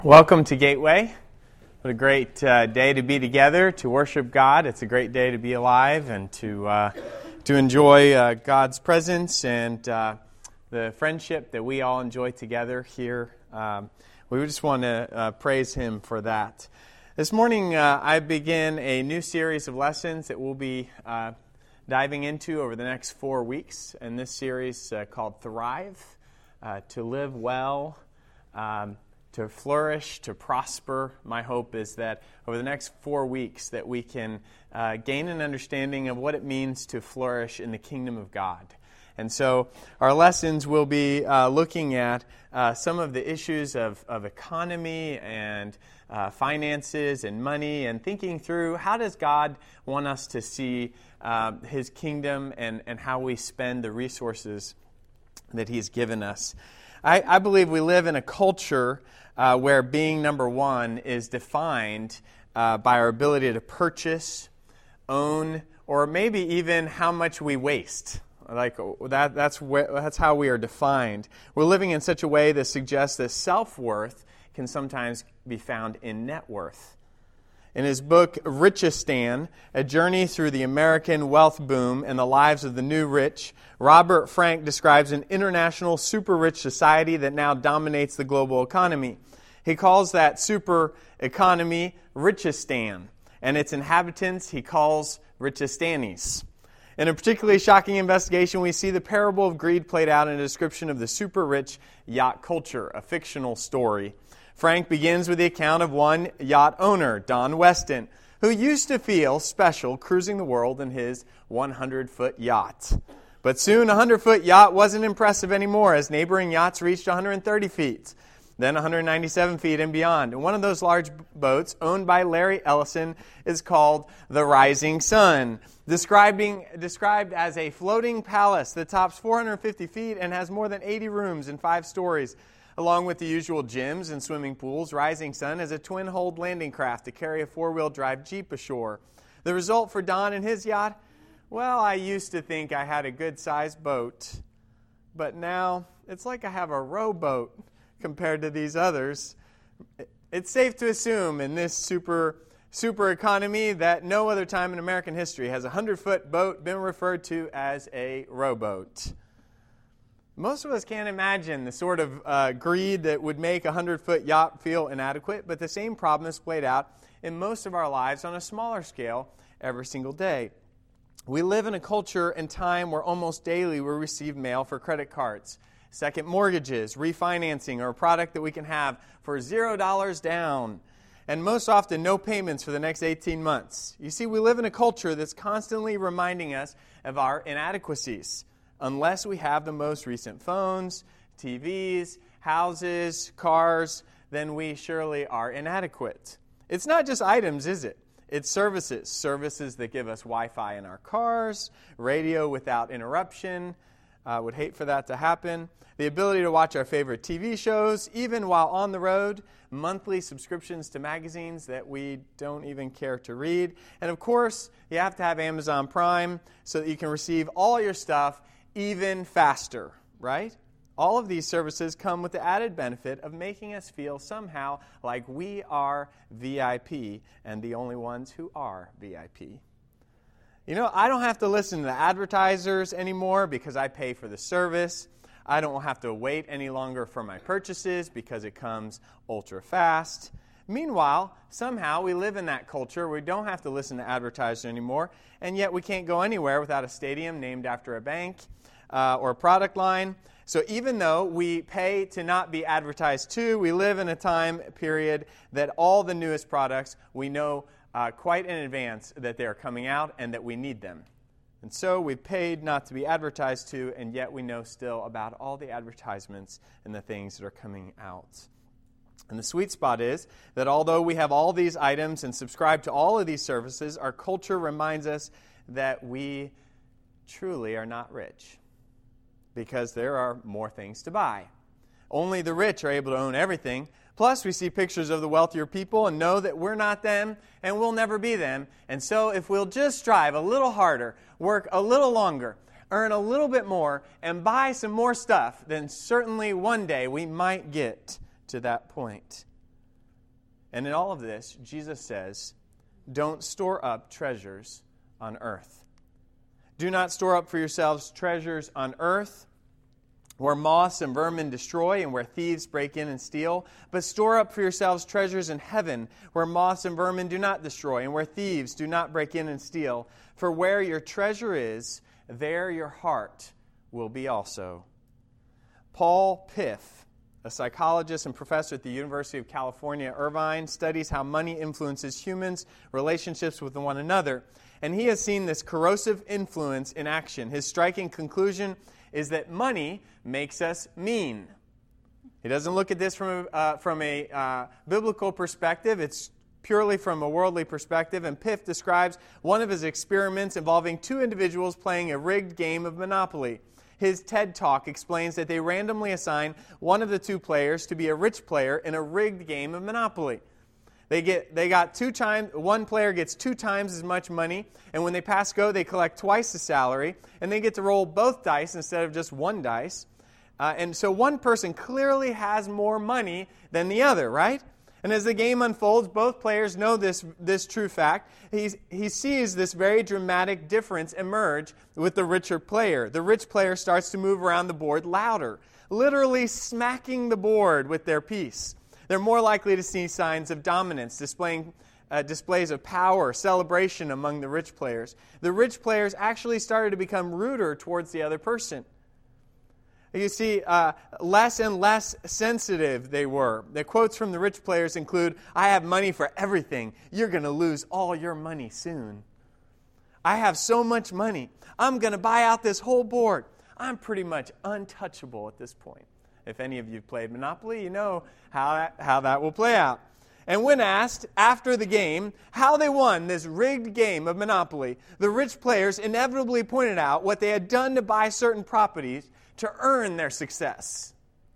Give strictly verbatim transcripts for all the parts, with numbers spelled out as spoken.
Welcome to Gateway. What a great uh, day to be together, to worship God. It's a great day to be alive and to uh, to enjoy uh, God's presence and uh, the friendship that we all enjoy together here. Um, we just want to uh, praise Him for that. This morning, uh, I begin a new series of lessons that we'll be uh, diving into over the next four weeks. And this series uh, called Thrive, uh, to live well, um, to flourish, to prosper. My hope is that over the next four weeks that we can uh, gain an understanding of what it means to flourish in the kingdom of God. And so our lessons will be uh, looking at uh, some of the issues of, of economy and uh, finances and money, and thinking through how does God want us to see uh, His kingdom and, and how we spend the resources that He's given us. I, I believe we live in a culture uh, where being number one is defined uh, by our ability to purchase, own, or maybe even how much we waste. Like that, that's where, that's how we are defined. We're living in such a way that suggests that self-worth can sometimes be found in net worth. In his book, Richistan, A Journey Through the American Wealth Boom and the Lives of the New Rich, Robert Frank describes an international super-rich society that now dominates the global economy. He calls that super economy Richistan, and its inhabitants he calls Richistanis. In a particularly shocking investigation, we see the parable of greed played out in a description of the super-rich yacht culture, a fictional story. Frank begins with the account of one yacht owner, Don Weston, who used to feel special cruising the world in his one hundred foot yacht. But soon a one hundred foot yacht wasn't impressive anymore as neighboring yachts reached one hundred thirty feet, then one hundred ninety-seven feet and beyond. And one of those large boats, owned by Larry Ellison, is called the Rising Sun, describing, described as a floating palace that tops four hundred fifty feet and has more than eighty rooms and five stories. Along with the usual gyms and swimming pools, Rising Sun is a twin-hulled landing craft to carry a four-wheel drive Jeep ashore. The result for Don and his yacht? Well, I used to think I had a good-sized boat, but now it's like I have a rowboat compared to these others. It's safe to assume in this super super economy that no other time in American history has a one hundred foot boat been referred to as a rowboat. Most of us can't imagine the sort of uh, greed that would make a one hundred foot yacht feel inadequate, but the same problem is played out in most of our lives on a smaller scale every single day. We live in a culture and time where almost daily we receive mail for credit cards, second mortgages, refinancing, or a product that we can have for zero dollars down, and most often no payments for the next eighteen months. You see, we live in a culture that's constantly reminding us of our inadequacies. Unless we have the most recent phones, T Vs, houses, cars, then we surely are inadequate. It's not just items, is it? It's services. Services that give us Wi-Fi in our cars, radio without interruption. I uh, would hate for that to happen. The ability to watch our favorite T V shows, even while on the road. Monthly subscriptions to magazines that we don't even care to read. And of course, you have to have Amazon Prime so that you can receive all your stuff even faster, right? All of these services come with the added benefit of making us feel somehow like we are V I P and the only ones who are V I P. You know, I don't have to listen to the advertisers anymore because I pay for the service. I don't have to wait any longer for my purchases because it comes ultra fast. Meanwhile, somehow we live in that culture where we don't have to listen to advertisers anymore, and yet we can't go anywhere without a stadium named after a bank uh, or a product line. So even though we pay to not be advertised to, we live in a time period that all the newest products, we know uh, quite in advance that they are coming out and that we need them. And so we've paid not to be advertised to, and yet we know still about all the advertisements and the things that are coming out. And the sweet spot is that although we have all these items and subscribe to all of these services, our culture reminds us that we truly are not rich because there are more things to buy. Only the rich are able to own everything. Plus, we see pictures of the wealthier people and know that we're not them and we'll never be them. And so if we'll just strive a little harder, work a little longer, earn a little bit more, and buy some more stuff, then certainly one day we might get to that point. And in all of this, Jesus says, don't store up treasures on earth. Do not store up for yourselves treasures on earth, where moths and vermin destroy and where thieves break in and steal. But store up for yourselves treasures in heaven, where moths and vermin do not destroy and where thieves do not break in and steal. For where your treasure is, there your heart will be also. Paul Piff, a psychologist and professor at the University of California, Irvine, studies how money influences humans' relationships with one another. And he has seen this corrosive influence in action. His striking conclusion is that money makes us mean. He doesn't look at this from a, uh, from a uh, biblical perspective. It's purely from a worldly perspective. And Piff describes one of his experiments involving two individuals playing a rigged game of Monopoly. His TED Talk explains that they randomly assign one of the two players to be a rich player in a rigged game of Monopoly. They get they got two times one player gets two times as much money, and when they pass go, they collect twice the salary, and they get to roll both dice instead of just one dice. Uh, and so one person clearly has more money than the other, right? And as the game unfolds, both players know this this true fact. He's, he sees this very dramatic difference emerge with the richer player. The rich player starts to move around the board louder, literally smacking the board with their piece. They're more likely to see signs of dominance, displaying uh, displays of power, celebration among the rich players. The rich players actually started to become ruder towards the other person. You see, uh, less and less sensitive they were. The quotes from the rich players include, "I have money for everything. You're going to lose all your money soon. I have so much money. I'm going to buy out this whole board. I'm pretty much untouchable at this point." If any of you have played Monopoly, you know how that, how that will play out. And when asked after the game how they won this rigged game of Monopoly, the rich players inevitably pointed out what they had done to buy certain properties to earn their success.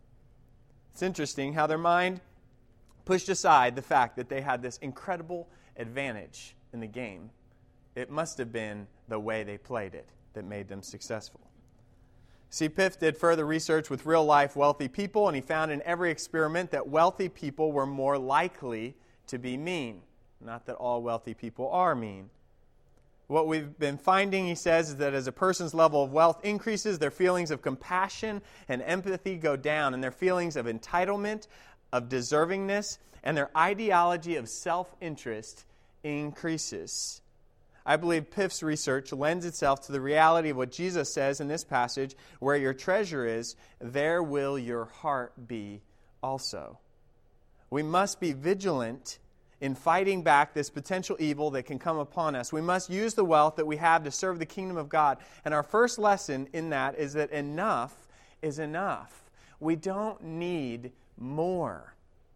It's interesting how their mind pushed aside the fact that they had this incredible advantage in the game. It must have been the way they played it that made them successful. See, Piff did further research with real-life wealthy people, and he found in every experiment that wealthy people were more likely to be mean. Not that all wealthy people are mean. What we've been finding, he says, is that as a person's level of wealth increases, their feelings of compassion and empathy go down, and their feelings of entitlement, of deservingness, and their ideology of self-interest increases. I believe Piff's research lends itself to the reality of what Jesus says in this passage, where your treasure is, there will your heart be also. We must be vigilant in fighting back this potential evil that can come upon us. We must use the wealth that we have to serve the kingdom of God. And our first lesson in that is that enough is enough. We don't need more.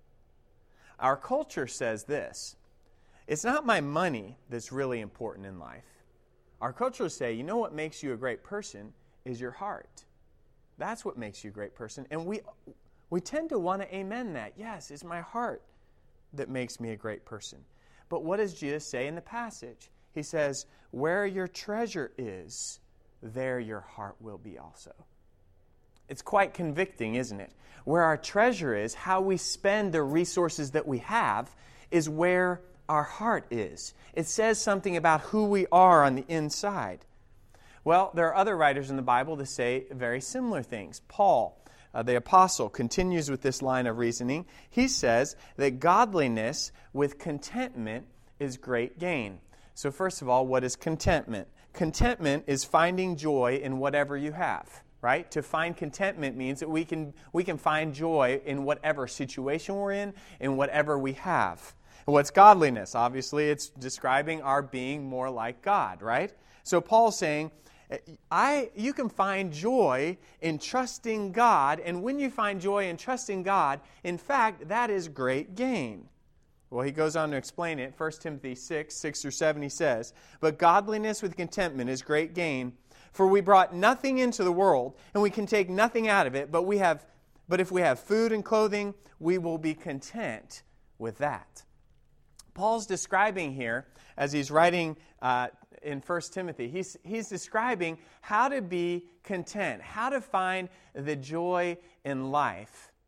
Our culture says this: it's not my money that's really important in life. Our culture say, you know what makes you a great person is your heart. That's what makes you a great person. And we we tend to want to amen that. Yes, it's my heart that makes me a great person. But what does Jesus say in the passage? He says, where your treasure is, there your heart will be also. It's quite convicting, isn't it? Where our treasure is, how we spend the resources that we have, is where our heart is. It says something about who we are on the inside. Well, there are other writers in the Bible that say very similar things. Paul, uh, the apostle, continues with this line of reasoning. He says that godliness with contentment is great gain. So first of all, what is contentment? Contentment is finding joy in whatever you have. Right? To find contentment means that we can we can find joy in whatever situation we're in, in whatever we have. And what's godliness? Obviously, it's describing our being more like God, right? So Paul's saying, I you can find joy in trusting God, and when you find joy in trusting God, in fact, that is great gain. Well, he goes on to explain it. First Timothy six, six through seven, he says, but godliness with contentment is great gain. For we brought nothing into the world, and we can take nothing out of it, but we have, but if we have food and clothing, we will be content with that. Paul's describing here, as he's writing uh, in First Timothy, he's, he's describing how to be content, how to find the joy in life.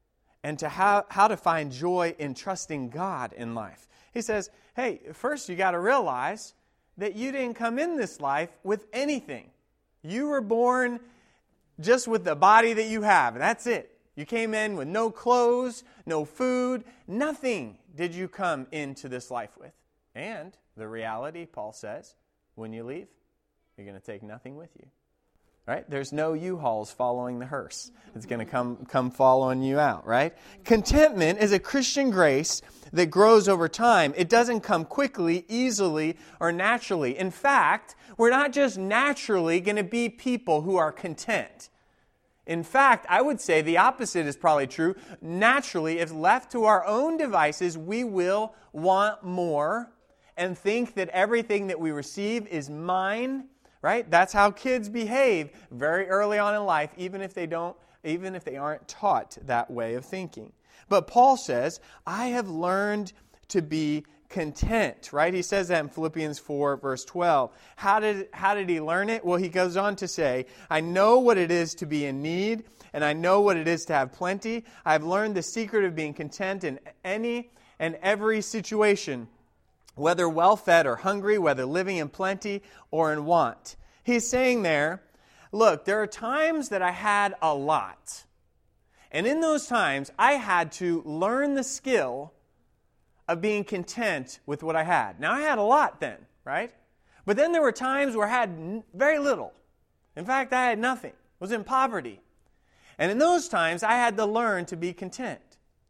and to how, how to find joy in trusting God in life. He says, hey, first you got to realize that you didn't come in this life with anything. You were born just with the body that you have, and that's it. You came in with no clothes, no food, nothing did you come into this life with. And the reality, Paul says, when you leave, you're going to take nothing with you. Right? There's no U-Hauls following the hearse. It's going to come come following you out, right? Contentment is a Christian grace that grows over time. It doesn't come quickly, easily, or naturally. In fact, we're not just naturally going to be people who are content. In fact, I would say the opposite is probably true. Naturally, if left to our own devices, we will want more and think that everything that we receive is mine. Right? That's how kids behave very early on in life, even if they don't, even if they aren't taught that way of thinking. But Paul says, I have learned to be content, right? He says that in Philippians four, verse twelve. How did, how did he learn it? Well, he goes on to say, I know what it is to be in need, and I know what it is to have plenty. I've learned the secret of being content in any and every situation, whether well-fed or hungry, whether living in plenty or in want. He's saying there, look, there are times that I had a lot. And in those times, I had to learn the skill of being content with what I had. Now, I had a lot then, right? But then there were times where I had very little. In fact, I had nothing. I was in poverty. And in those times, I had to learn to be content.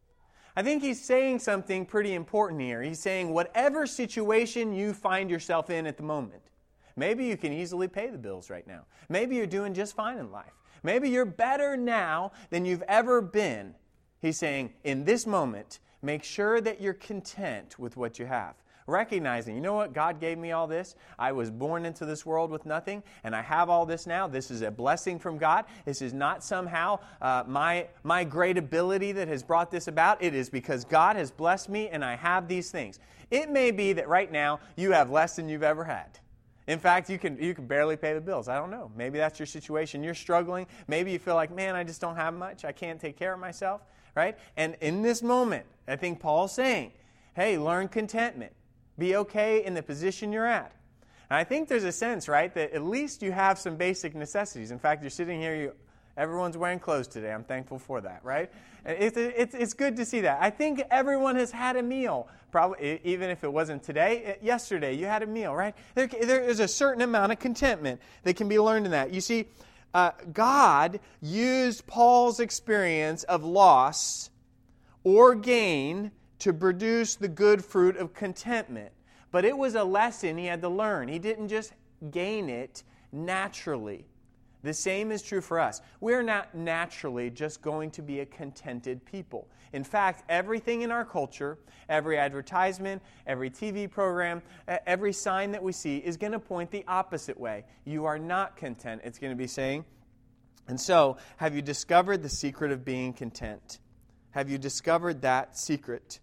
I think he's saying something pretty important here. He's saying whatever situation you find yourself in at the moment, maybe you can easily pay the bills right now. Maybe you're doing just fine in life. Maybe you're better now than you've ever been. He's saying, in this moment, make sure that you're content with what you have. Recognizing, you know what, God gave me all this. I was born into this world with nothing, and I have all this now. This is a blessing from God. This is not somehow uh, my, my great ability that has brought this about. It is because God has blessed me, and I have these things. It may be that right now you have less than you've ever had. In fact, you can you can barely pay the bills. I don't know. Maybe that's your situation. You're struggling. Maybe you feel like, man, I just don't have much. I can't take care of myself, right? And in this moment, I think Paul's saying, hey, learn contentment. Be okay in the position you're at. And I think there's a sense, right, that at least you have some basic necessities. In fact, you're sitting here, you, everyone's wearing clothes today. I'm thankful for that, right? It's, it's, it's good to see that. I think everyone has had a meal, probably even if it wasn't today, yesterday you had a meal, right? There, there is a certain amount of contentment that can be learned in that. You see, uh, God used Paul's experience of loss or gain to produce the good fruit of contentment. But it was a lesson he had to learn. He didn't just gain it naturally. The same is true for us. We're not naturally just going to be a contented people. In fact, everything in our culture, every advertisement, every T V program, every sign that we see is going to point the opposite way. You are not content, it's going to be saying. And so, have you discovered the secret of being content? Have you discovered that secret?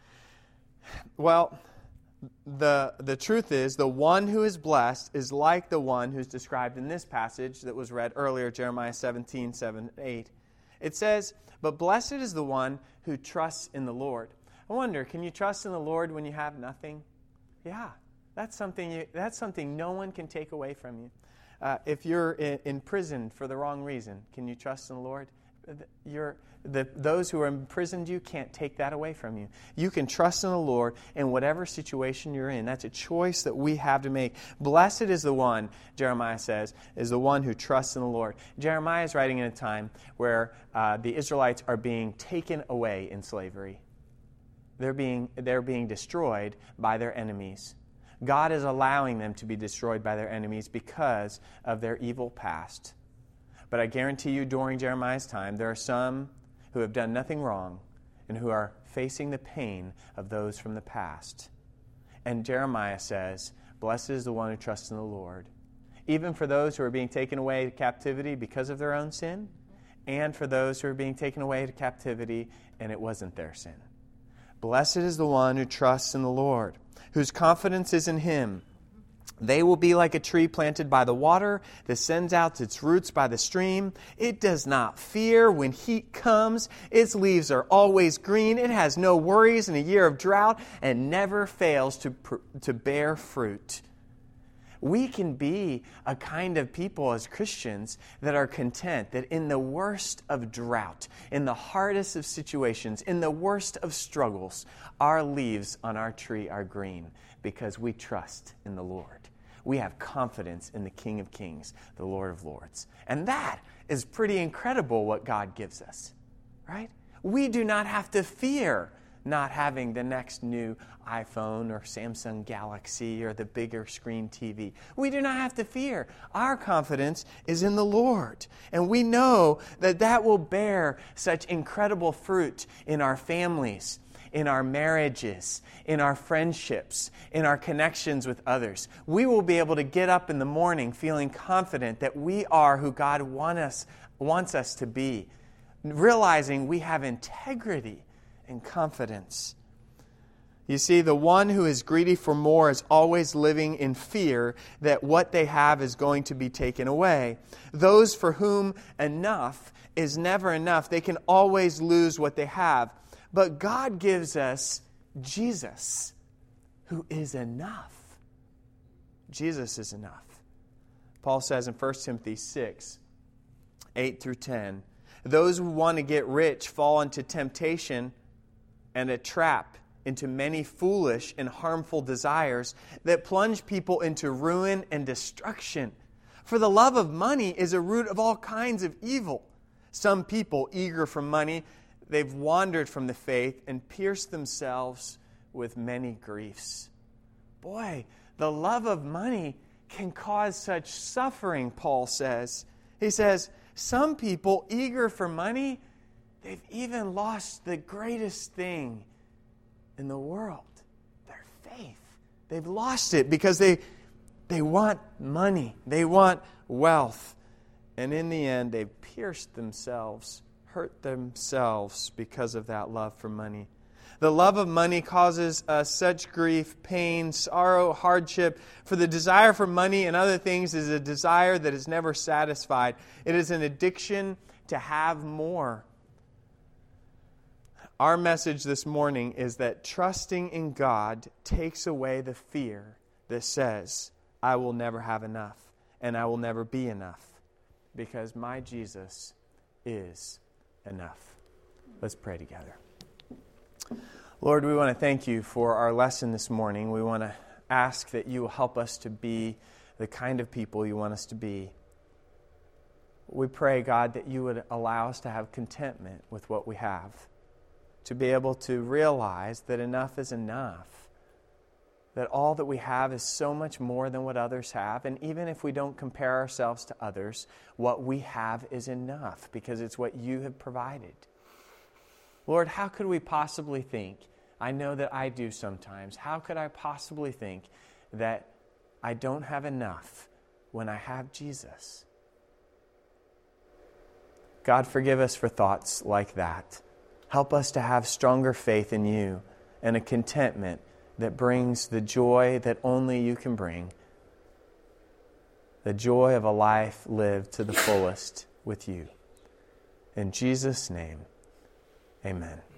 Well, the, the truth is, the one who is blessed is like the one who's described in this passage that was read earlier, Jeremiah seventeen, seven, eight. It says, but blessed is the one who trusts in the Lord. I wonder, can you trust in the Lord when you have nothing? Yeah, that's something, you, that's something no one can take away from you. Uh, if you're in, in prison for the wrong reason, can you trust in the Lord? You're, the, those who are imprisoned you can't take that away from you. You can trust in the Lord in whatever situation you're in. That's a choice that we have to make. Blessed is the one, Jeremiah says, is the one who trusts in the Lord. Jeremiah is writing in a time where uh, the Israelites are being taken away in slavery. They're being, they're being destroyed by their enemies. God is allowing them to be destroyed by their enemies because of their evil past. But I guarantee you, during Jeremiah's time, there are some who have done nothing wrong and who are facing the pain of those from the past. And Jeremiah says, blessed is the one who trusts in the Lord. Even for those who are being taken away to captivity because of their own sin, and for those who are being taken away to captivity and it wasn't their sin. Blessed is the one who trusts in the Lord, whose confidence is in Him. They will be like a tree planted by the water that sends out its roots by the stream. It does not fear when heat comes. Its leaves are always green. It has no worries in a year of drought and never fails to, to bear fruit. We can be a kind of people as Christians that are content that in the worst of drought, in the hardest of situations, in the worst of struggles, our leaves on our tree are green because we trust in the Lord. We have confidence in the King of Kings, the Lord of Lords. And that is pretty incredible what God gives us, right? We do not have to fear not having the next new iPhone or Samsung Galaxy or the bigger screen T V. We do not have to fear. Our confidence is in the Lord. And we know that that will bear such incredible fruit in our families, in our marriages, in our friendships, in our connections with others. We will be able to get up in the morning feeling confident that we are who God want us, wants us to be, realizing we have integrity and confidence. You see, the one who is greedy for more is always living in fear that what they have is going to be taken away. Those for whom enough is never enough, they can always lose what they have. But God gives us Jesus, who is enough. Jesus is enough. Paul says in First Timothy six, eight through ten, those who want to get rich fall into temptation and a trap, into many foolish and harmful desires that plunge people into ruin and destruction. For the love of money is a root of all kinds of evil. Some people, eager for money, they've wandered from the faith and pierced themselves with many griefs. Boy, the love of money can cause such suffering, Paul says. He says, some people eager for money, they've even lost the greatest thing in the world, their faith. They've lost it because they, they want money. They want wealth. And in the end, they've pierced themselves, hurt themselves because of that love for money. The love of money causes us such grief, pain, sorrow, hardship. For the desire for money and other things is a desire that is never satisfied. It is an addiction to have more. Our message this morning is that trusting in God takes away the fear that says, I will never have enough and I will never be enough because my Jesus is enough. Let's pray together. Lord, we want to thank you for our lesson this morning. We want to ask that you will help us to be the kind of people you want us to be. We pray, God, that you would allow us to have contentment with what we have, to be able to realize that enough is enough, that all that we have is so much more than what others have, and even if we don't compare ourselves to others, what we have is enough because it's what you have provided. Lord, how could we possibly think, I know that I do sometimes, how could I possibly think that I don't have enough when I have Jesus? God, forgive us for thoughts like that. Help us to have stronger faith in you and a contentment that brings the joy that only you can bring. The joy of a life lived to the fullest with you. In Jesus' name, amen.